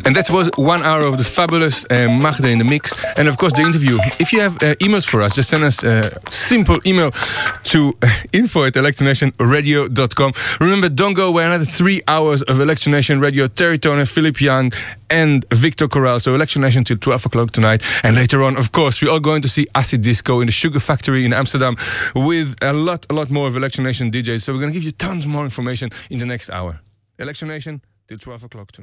And that was 1 hour of the fabulous Magda in the mix. And of course the interview. If you have emails for us, just send us a simple email to info@electronationradio.com. Remember, don't go away. Another 3 hours of Electro Nation Radio. Terry Toner, Philip Young, and Victor Corral. So Electro Nation till 12 o'clock tonight. And later on, of course, we're all going to see Acid Disco in the Sugar Factory in Amsterdam with a lot more of Electro Nation DJs. So we're going to give you tons more information in the next hour. Electro Nation till 12 o'clock tonight.